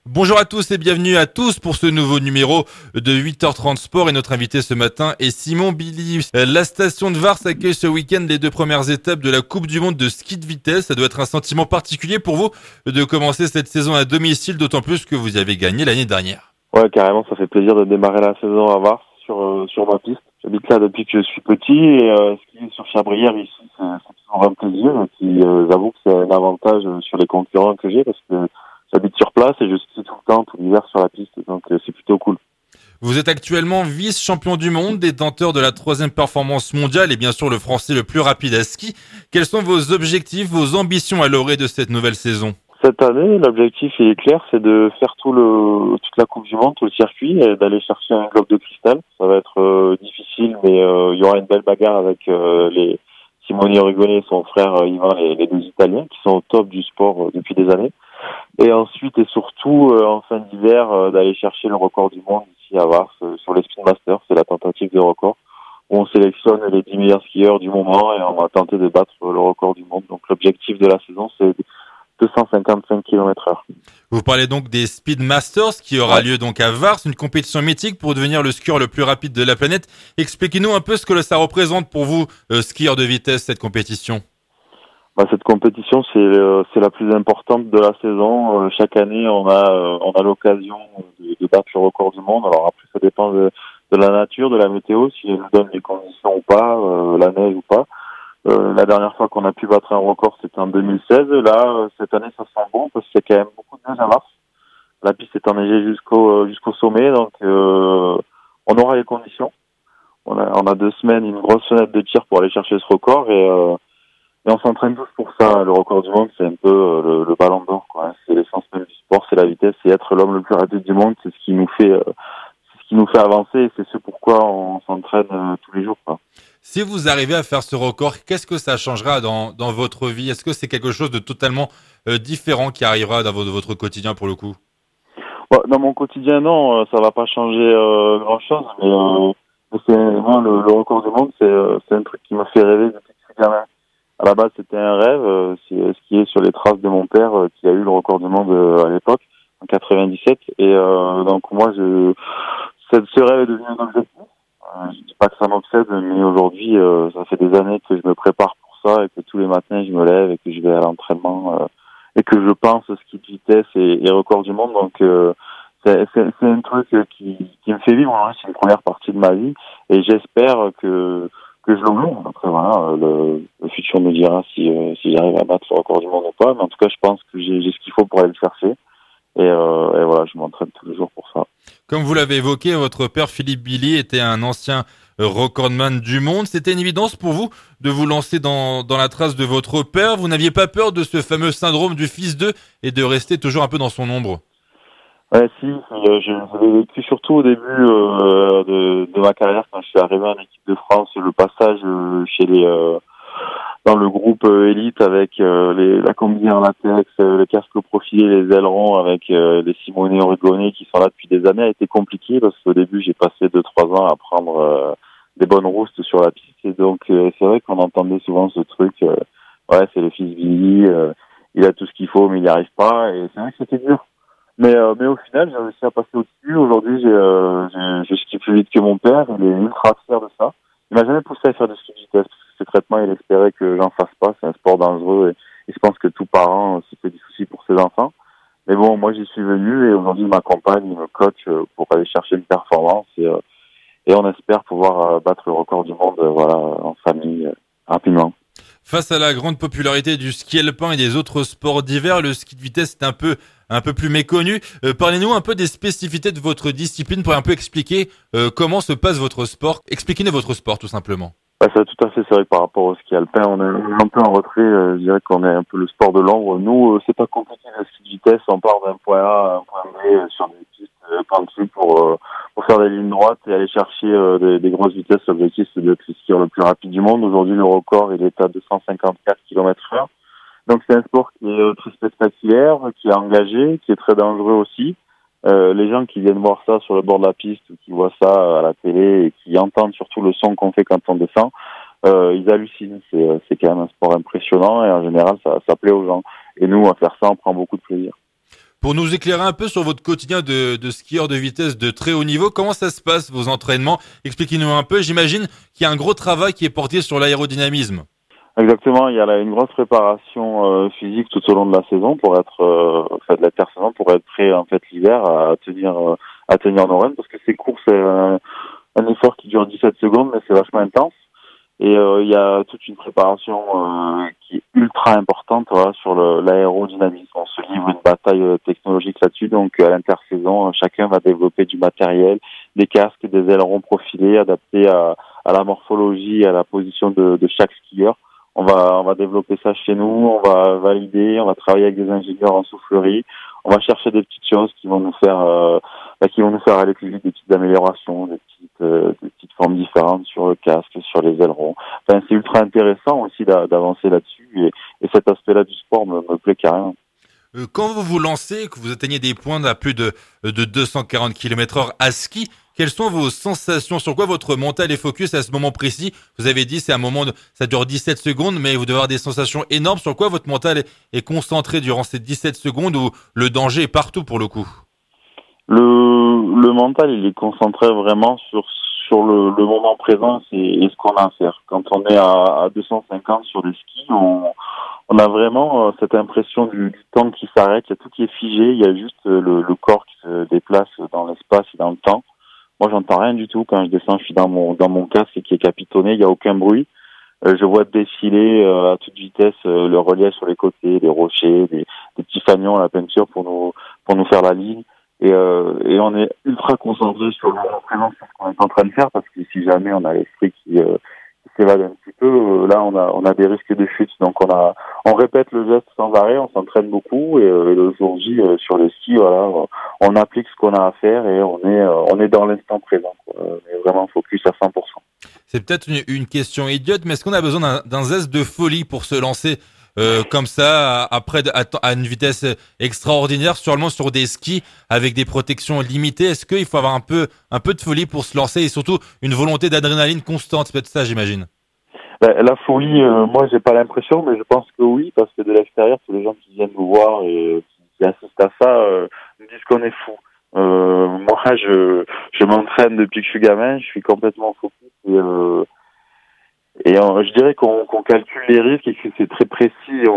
Bonjour à tous et bienvenue à tous pour ce nouveau numéro de 8h30 Sport et notre invité ce matin est Simon Billy. La station de Vars accueille ce week-end les deux premières étapes de la Coupe du Monde de ski de vitesse. Ça doit être un sentiment particulier pour vous de commencer cette saison à domicile, d'autant plus que vous avez gagné l'année dernière. Ouais, carrément, ça fait plaisir de démarrer la saison à Vars sur ma piste. J'habite là depuis que je suis petit et skier sur Chabrières ici, c'est toujours un plaisir. Et puis j'avoue que c'est un avantage sur les concurrents que j'ai parce que j'habite sur place et je skie tout le temps, tout l'hiver sur la piste, donc c'est plutôt cool. Vous êtes actuellement vice-champion du monde, détenteur de la 3e performance mondiale et bien sûr le français le plus rapide à ski. Quels sont vos objectifs, vos ambitions à l'orée de cette nouvelle saison ? Cette année, l'objectif est clair, c'est de faire toute la Coupe du Monde, tout le circuit, et d'aller chercher un globe de cristal. Ça va être difficile, mais il y aura une belle bagarre avec les Simone Origone et son frère Ivan, les deux Italiens, qui sont au top du sport depuis des années. Et ensuite et surtout, en fin d'hiver, d'aller chercher le record du monde ici à Vars, sur les Spin Masters, c'est la tentative de record, où on sélectionne les 10 meilleurs skieurs du moment et on va tenter de battre le record du monde. Donc l'objectif de la saison, c'est 255 km/h. Vous parlez donc des Speed Masters qui aura lieu donc à Vars, une compétition mythique pour devenir le skieur le plus rapide de la planète. Expliquez-nous un peu ce que ça représente pour vous, skieur de vitesse, cette compétition. Cette compétition, c'est la plus importante de la saison. Chaque année, on a l'occasion de battre le record du monde. Alors après, ça dépend de la nature, de la météo, si elle nous donne les conditions ou pas, la neige ou pas. La dernière fois qu'on a pu battre un record, c'était en 2016. Là, cette année, ça sent bon parce qu'il y a quand même beaucoup de neige à Vars. La piste est enneigée jusqu'au sommet, donc on aura les conditions. On a 2 semaines, une grosse fenêtre de tir pour aller chercher ce record et on s'entraîne tous pour ça. Le record du monde, c'est un peu le ballon d'or, quoi. C'est l'essence même du sport, c'est la vitesse, c'est être l'homme le plus rapide du monde. C'est ce qui nous fait avancer et c'est ce pourquoi on s'entraîne tous les jours, quoi. Si vous arrivez à faire ce record, qu'est-ce que ça changera dans votre vie ? Est-ce que c'est quelque chose de totalement différent qui arrivera dans votre quotidien pour le coup ? Dans mon quotidien, non, ça va pas changer grand-chose, mais c'est moi le record du monde, c'est un truc qui m'a fait rêver depuis que je suis gamin. À la base, c'était un rêve, c'est skier sur les traces de mon père qui a eu le record du monde à l'époque, en 97. Et donc moi, ce rêve est devenu un objectif. Je dis pas que ça m'obsède, mais aujourd'hui, ça fait des années que je me prépare pour ça et que tous les matins, je me lève et que je vais à l'entraînement et que je pense ski de vitesse et record du monde. Donc c'est un truc qui me fait vivre. Hein. C'est une première partie de ma vie et j'espère que je l'ouvre. Après voilà, le futur me dira si j'arrive à battre le record du monde ou pas. Mais en tout cas, je pense que j'ai ce qu'il faut pour aller le chercher. Et voilà, je m'entraîne tous les jours pour ça. Comme vous l'avez évoqué, votre père Philippe Billy était un ancien recordman du monde. C'était une évidence pour vous de vous lancer dans la trace de votre père. Vous n'aviez pas peur de ce fameux syndrome du fils d'eux et de rester toujours un peu dans son ombre ? Ouais, si, je l'ai vécu surtout au début de ma carrière quand je suis arrivé en équipe de France, le passage chez dans le groupe élite avec la combi en latex, le casque profilé, les ailerons avec les Simone Origone qui sont là depuis des années a été compliqué parce qu'au début j'ai passé 2-3 ans à prendre des bonnes roustes sur la piste et donc c'est vrai qu'on entendait souvent ce truc c'est le fils Billy, il a tout ce qu'il faut mais il n'y arrive pas et c'est vrai que c'était dur. Mais au final, j'ai réussi à passer au-dessus. Aujourd'hui, je skie plus vite que mon père. Il est ultra fier de ça. Il m'a jamais poussé à faire du ski de vitesse parce que ce traitement, il espérait que j'en fasse pas. C'est un sport dangereux et je pense que tout parent se fait du souci pour ses enfants. Mais bon, moi, j'y suis venu et aujourd'hui, il m'accompagne, il me coach pour aller chercher une performance et on espère pouvoir battre le record du monde, en famille, rapidement. Face à la grande popularité du ski alpin et des autres sports d'hiver, le ski de vitesse est un peu plus méconnu. Parlez-nous un peu des spécificités de votre discipline pour un peu expliquer comment se passe votre sport. Expliquez-nous votre sport tout simplement. C'est tout à fait, c'est vrai que par rapport au ski alpin, on est un peu en retrait, je dirais qu'on est un peu le sport de l'ombre. Nous, c'est pas compliqué le ski de vitesse, on part d'un point A à un point B sur des pistes pentues pour faire des lignes droites et aller chercher des grosses vitesses. L'objectif, c'est d'être le skieur le plus rapide du monde. Aujourd'hui, le record, il est à 254 km/h. Donc c'est un sport qui est très spectaculaire, qui est engagé, qui est très dangereux aussi. Les gens qui viennent voir ça sur le bord de la piste ou qui voient ça à la télé et qui entendent surtout le son qu'on fait quand on descend, ils hallucinent. C'est quand même un sport impressionnant et en général ça plaît aux gens. Et nous, à faire ça, on prend beaucoup de plaisir. Pour nous éclairer un peu sur votre quotidien de skieur de vitesse de très haut niveau, comment ça se passe vos entraînements? Expliquez-nous un peu. J'imagine qu'il y a un gros travail qui est porté sur l'aérodynamisme. Exactement, il y a là une grosse préparation physique tout au long de la saison pour de la saison pour être prêt en fait l'hiver à tenir nos rênes parce que ces courses c'est un effort qui dure 17 secondes mais c'est vachement intense et il y a toute une préparation qui est ultra importante voilà, sur l'aérodynamisme. On se livre une bataille technologique là-dessus donc à l'intersaison chacun va développer du matériel, des casques, des ailerons profilés adaptés à la morphologie, à la position de chaque skieur. On va développer ça chez nous, on va valider, on va travailler avec des ingénieurs en soufflerie, on va chercher des petites choses qui vont nous faire aller plus vite, des petites améliorations, des petites formes différentes sur le casque, sur les ailerons. Enfin, c'est ultra intéressant aussi d'avancer là-dessus et cet aspect-là du sport me plaît carrément. Quand vous vous lancez, que vous atteignez des points à plus de 240 km/h à ski, quelles sont vos sensations? Sur quoi votre mental est focus à ce moment précis? Vous avez dit c'est un moment ça dure 17 secondes, mais vous devez avoir des sensations énormes. Sur quoi votre mental est concentré durant ces 17 secondes où le danger est partout pour le coup? Le mental, il est concentré vraiment sur le moment présent et ce qu'on a à faire. Quand on est à 250 sur des skis, on a vraiment cette impression du temps qui s'arrête. Il y a tout qui est figé. Il y a juste le corps qui se déplace dans l'espace et dans le temps. Moi, j'entends rien du tout quand je descends. Je suis dans mon casque qui est capitonné. Il y a aucun bruit. Je vois défiler à toute vitesse le relief sur les côtés, des rochers, des petits fanions à la peinture pour nous faire la ligne. Et on est ultra concentré sur le moment présent, sur ce qu'on est en train de faire, parce que si jamais on a l'esprit qui s'évade un petit peu, là on a des risques de chute. Donc on répète le geste sans arrêt, on s'entraîne beaucoup et le jour J sur le ski, voilà, on applique ce qu'on a à faire et on est dans l'instant présent, quoi. On est vraiment focus à 100%. C'est peut-être une question idiote, mais est-ce qu'on a besoin d'un zeste de folie pour se lancer comme ça à une vitesse extraordinaire, sûrement sur des skis avec des protections limitées? Est-ce qu'il faut avoir un peu de folie pour se lancer et surtout une volonté d'adrénaline constante? C'est peut-être ça, j'imagine. La folie, moi j'ai pas l'impression, mais je pense que oui, parce que de l'extérieur, tous les gens qui viennent nous voir et qui assistent à ça nous disent qu'on est fou. Moi, je m'entraîne depuis que je suis gamin, je suis complètement focus je dirais qu'on calcule les risques et que c'est très précis.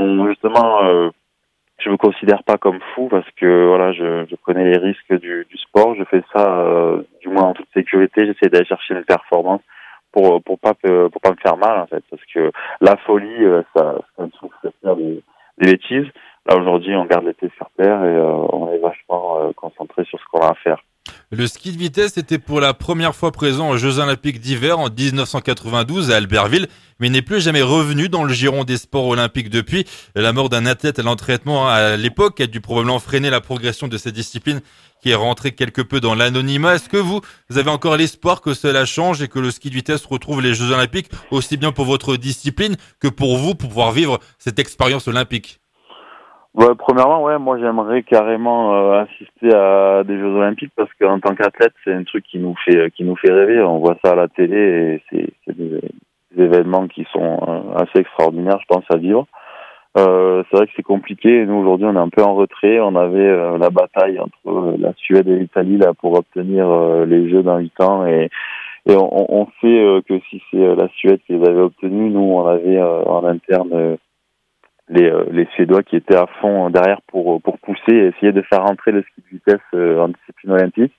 Je me considère pas comme fou parce que voilà, je connais les risques du sport. Je fais ça du moins en toute sécurité. J'essaie d'aller chercher une performance pour pas me faire mal en fait, parce que la folie ça me fait faire des bêtises. Là aujourd'hui, on garde les pieds sur terre et on est vachement concentré sur ce qu'on a à faire. Le ski de vitesse était pour la première fois présent aux Jeux Olympiques d'hiver en 1992 à Albertville, mais n'est plus jamais revenu dans le giron des sports olympiques depuis. La mort d'un athlète à l'entraînement à l'époque a dû probablement freiner la progression de cette discipline qui est rentrée quelque peu dans l'anonymat. Est-ce que vous avez encore l'espoir que cela change et que le ski de vitesse retrouve les Jeux Olympiques aussi bien pour votre discipline que pour vous pour pouvoir vivre cette expérience olympique? Ouais, premièrement, ouais, moi j'aimerais carrément assister à des Jeux Olympiques parce qu'en tant qu'athlète, c'est un truc qui nous fait rêver. On voit ça à la télé et c'est des événements qui sont assez extraordinaires, je pense, à vivre. C'est vrai que c'est compliqué. Nous aujourd'hui, on est un peu en retrait. On avait la bataille entre la Suède et l'Italie là pour obtenir les Jeux dans 8 ans et on sait que si c'est la Suède qui les avait obtenus, nous on avait en interne les Suédois qui étaient à fond derrière pour pousser et essayer de faire rentrer le ski de vitesse en discipline olympique.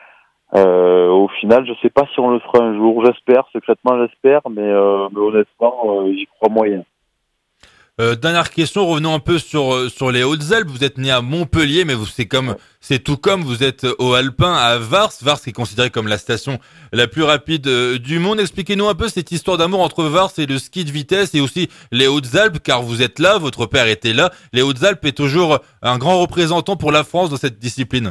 Au final, je sais pas si on le fera un jour. Secrètement j'espère, mais honnêtement, j'y crois moyen. Dernière question, revenons un peu sur les Hautes-Alpes. Vous êtes né à Montpellier, mais c'est tout comme vous êtes au Alpin à Vars qui est considéré comme la station la plus rapide du monde. Expliquez-nous un peu cette histoire d'amour entre Vars et le ski de vitesse et aussi les Hautes-Alpes, car vous êtes là, votre père était là. Les Hautes-Alpes est toujours un grand représentant pour la France dans cette discipline.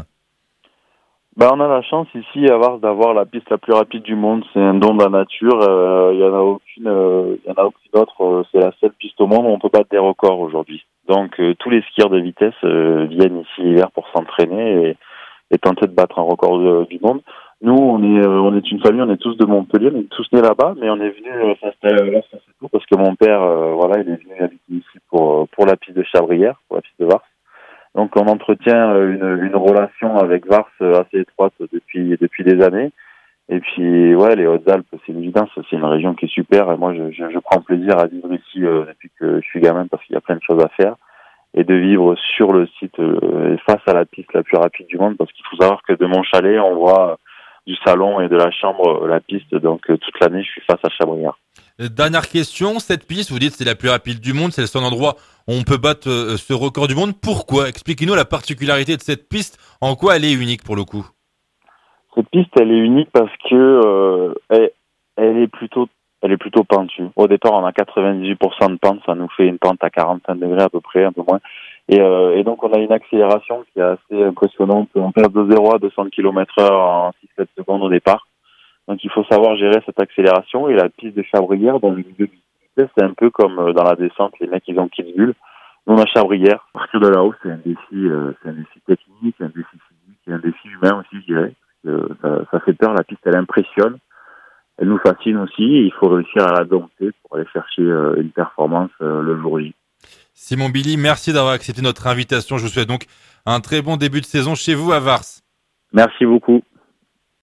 On a la chance ici à Vars d'avoir la piste la plus rapide du monde. C'est un don de la nature. Il y en a aucune autre. C'est la seule piste au monde où on peut battre des records aujourd'hui. Donc tous les skieurs de vitesse viennent ici l'hiver pour s'entraîner et tenter de battre un record du monde. Nous, on est une famille. On est tous de Montpellier. On est tous nés là-bas, mais on est venu s'installer là assez tôt parce que mon père, il est venu habiter ici pour la piste de Chabrières, pour la piste de Vars. Donc on entretient une relation avec Vars assez étroite depuis des années. Et puis ouais, les Hautes-Alpes, c'est une évidence, c'est une région qui est super. Et moi, je prends plaisir à vivre ici depuis que je suis gamin parce qu'il y a plein de choses à faire. Et de vivre sur le site face à la piste la plus rapide du monde, parce qu'il faut savoir que de mon chalet, on voit du salon et de la chambre la piste. Donc toute l'année, je suis face à Chabrières. Dernière question, cette piste, vous dites c'est la plus rapide du monde, c'est le seul endroit où on peut battre ce record du monde. Pourquoi? Expliquez-nous la particularité de cette piste, en quoi elle est unique pour le coup. Cette piste, elle est unique parce que elle est plutôt pentue. Au départ, on a 98% de pente, ça nous fait une pente à 45 degrés à peu près, un peu moins. Et donc, on a une accélération qui est assez impressionnante. On passe de 0 à 200 km/h en 6-7 secondes au départ. Donc, il faut savoir gérer cette accélération. Et la piste de Chabrières, dans le milieu du vitesse, c'est un peu comme dans la descente, les mecs, ils ont Kitzbühel. Nous, on a Chabrières. À partir de là-haut, c'est un défi technique, un défi physique et un défi humain aussi, je dirais. Ça fait peur, la piste elle impressionne, elle nous fascine aussi, et il faut réussir à la dompter pour aller chercher une performance le jour J. Simon Billy, merci d'avoir accepté notre invitation. Je vous souhaite donc un très bon début de saison chez vous à Vars. Merci beaucoup.